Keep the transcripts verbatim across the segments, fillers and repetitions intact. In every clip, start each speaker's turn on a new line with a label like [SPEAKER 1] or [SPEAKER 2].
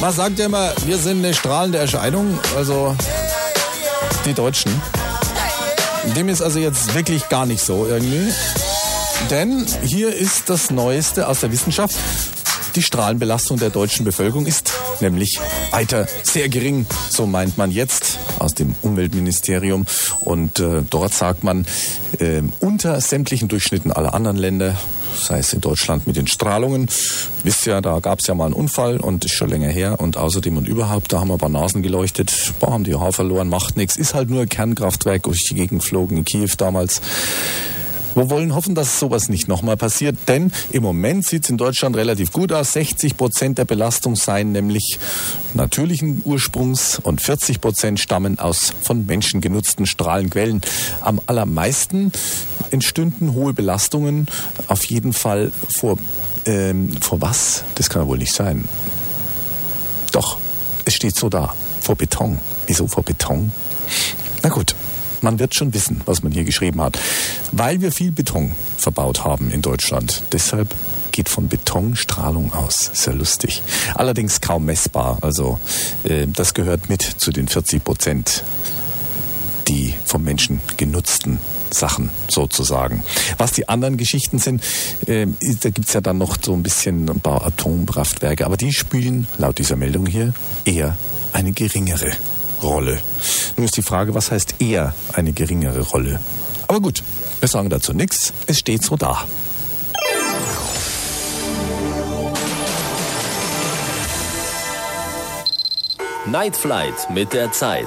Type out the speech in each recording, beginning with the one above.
[SPEAKER 1] Man sagt ja immer, wir sind eine strahlende Erscheinung, also die Deutschen. Dem ist also jetzt wirklich gar nicht so irgendwie. Denn hier ist das Neueste aus der Wissenschaft. Die Strahlenbelastung der deutschen Bevölkerung ist nämlich weiter sehr gering, so meint man jetzt aus dem Umweltministerium. Und äh, dort sagt man, äh, unter sämtlichen Durchschnitten aller anderen Länder, sei es in Deutschland mit den Strahlungen. Wisst ja, da gab es ja mal einen Unfall und ist schon länger her. Und außerdem und überhaupt, da haben wir ein paar Nasen geleuchtet, boah, haben die Haar verloren, macht nichts. Ist halt nur ein Kernkraftwerk durch die Gegend geflogen in Kiew damals. Wir wollen hoffen, dass sowas nicht nochmal passiert, denn im Moment sieht es in Deutschland relativ gut aus. sechzig Prozent der Belastung seien nämlich natürlichen Ursprungs und vierzig Prozent stammen aus von Menschen genutzten Strahlenquellen. Am allermeisten entstünden hohe Belastungen auf jeden Fall vor, ähm, vor was? Das kann ja wohl nicht sein. Doch, es steht so da, vor Beton. Wieso vor Beton? Na gut. Man wird schon wissen, was man hier geschrieben hat. Weil wir viel Beton verbaut haben in Deutschland. Deshalb geht von Beton Strahlung aus. Ist ja lustig. Allerdings kaum messbar. Also äh, das gehört mit zu den vierzig Prozent, die vom Menschen genutzten Sachen sozusagen. Was die anderen Geschichten sind, äh, da gibt's ja dann noch so ein bisschen ein paar Atomkraftwerke. Aber die spielen laut dieser Meldung hier eher eine geringere Rolle. Nun ist die Frage, was heißt eher eine geringere Rolle? Aber gut, wir sagen dazu nichts. Es steht so da.
[SPEAKER 2] Night Flight mit der Zeit.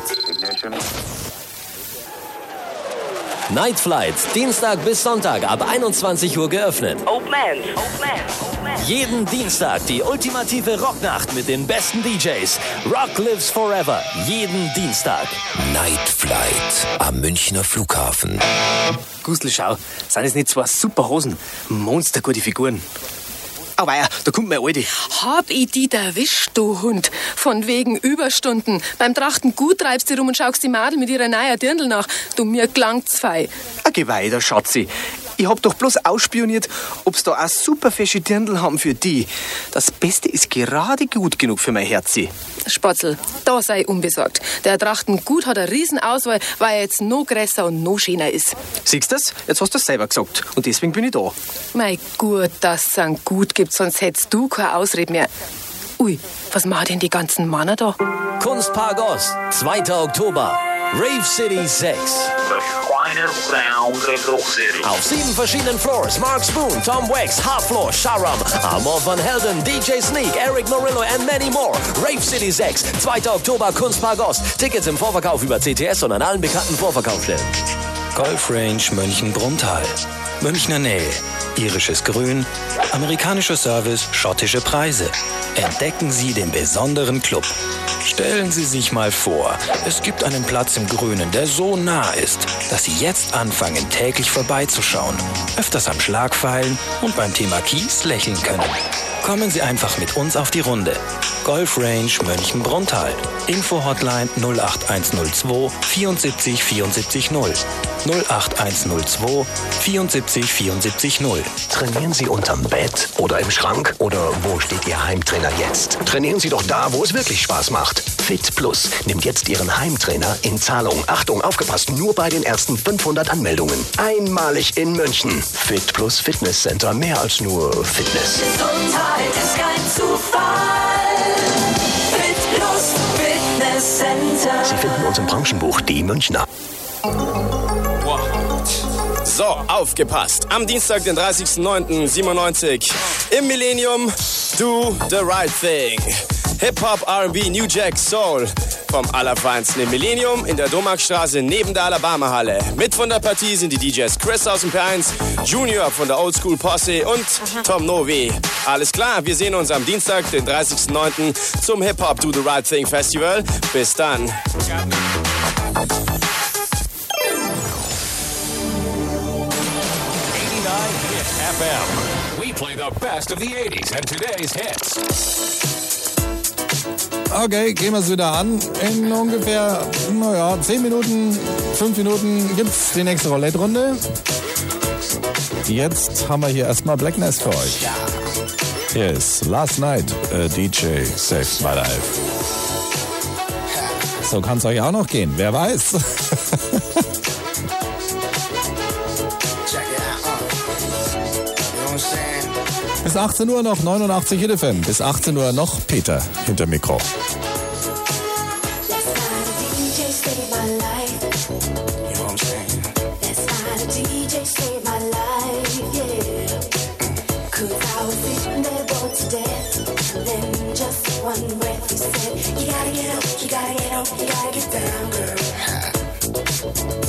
[SPEAKER 2] Night Flight, Dienstag bis Sonntag ab einundzwanzig Uhr geöffnet.
[SPEAKER 3] Open End, Open End, Open End.
[SPEAKER 2] Jeden Dienstag die ultimative Rocknacht mit den besten D Js. Rock lives forever. Jeden Dienstag.
[SPEAKER 4] Night Flight am Münchner Flughafen.
[SPEAKER 5] Gustl, schau, sind es nicht zwei super Hosen? Monstergute Figuren. Aber ja, da kommt meine Alte.
[SPEAKER 6] Hab ich die erwischt, du Hund. Von wegen Überstunden. Beim Trachten gut treibst du rum und schaust die Madel mit ihrer neuen Dirndl nach. Du, mir klangt's fei.
[SPEAKER 5] Ah, geh weiter, Schatzi. Ich hab doch bloß ausspioniert, ob's da auch super fesche Dirndl haben für die. Das Beste ist gerade gut genug für mein Herzi.
[SPEAKER 6] Spatzel, da sei unbesorgt. Der Trachten gut hat eine Riesenauswahl, weil er jetzt noch größer und noch schöner ist.
[SPEAKER 5] Siehst du's? Jetzt hast du's selber gesagt. Und deswegen bin ich da.
[SPEAKER 6] Mei gut, dass es einen gut gibt, sonst hättest du keine Ausrede mehr. Ui, was machen denn die ganzen Männer da?
[SPEAKER 2] Kunstpark Ost, zweiter Oktober. Rave City sechs. Auf sieben verschiedenen Floors. Mark Spoon, Tom Wax, Hardfloor, Sharam, Armor van Helden, D J Sneak, Eric Morillo and many more. Rave City sechs, zweiter Oktober, Kunstpark Ost. Tickets im Vorverkauf über C T S und an allen bekannten Vorverkaufsstellen.
[SPEAKER 4] Golf Range München-Brunnthal. Münchner Nähe. Irisches Grün, amerikanischer Service, schottische Preise. Entdecken Sie den besonderen Club. Stellen Sie sich mal vor, es gibt einen Platz im Grünen, der so nah ist, dass Sie jetzt anfangen, täglich vorbeizuschauen, öfters am Schlag feilen und beim Thema Kies lächeln können. Kommen Sie einfach mit uns auf die Runde. Golf Range München-Brunnthal. Info-Hotline null acht eins null zwei vierundsiebzig vierundsiebzig null. null acht eins null zwei vierundsiebzig vierundsiebzig null.
[SPEAKER 7] Trainieren Sie unterm Bett oder im Schrank? Oder wo steht Ihr Heimtrainer jetzt? Trainieren Sie doch da, wo es wirklich Spaß macht. Fit Plus nimmt jetzt Ihren Heimtrainer in Zahlung. Achtung, aufgepasst, nur bei den ersten fünfhundert Anmeldungen. Einmalig in München. Fit Plus Fitness Center, mehr als nur Fitness.
[SPEAKER 8] Gesundheit ist kein Zufall. Fit Plus Fitness Center.
[SPEAKER 7] Sie finden uns im Branchenbuch Die Münchner.
[SPEAKER 9] So, aufgepasst. Am Dienstag, den dreißigsten neunten siebenundneunzig im Millennium, Do the Right Thing. Hip-Hop, R and B, New Jack, Soul. Vom Allerfeinsten im Millennium in der Domarkstraße neben der Alabama-Halle. Mit von der Partie sind die D Js Chris aus dem P eins, Junior von der Old School Posse und Tom Novi. Alles klar, wir sehen uns am Dienstag, den dreißigsten neunten zum Hip-Hop Do the Right Thing Festival. Bis dann.
[SPEAKER 10] F M. We play the best of the eighties and today's hits.
[SPEAKER 1] Okay, gehen wir es wieder an. In ungefähr, naja, zehn Minuten, fünf Minuten gibt's die nächste Roulette-Runde. Jetzt haben wir hier erstmal Black Nest für euch. Yes, last night a D J saved my life. So kann es euch auch noch gehen, wer weiß. Bis achtzehn Uhr noch neunundachtzig Hit F M. Bis achtzehn Uhr noch Peter hinter Mikro.
[SPEAKER 8] You gotta get up, you gotta get up, you gotta get down.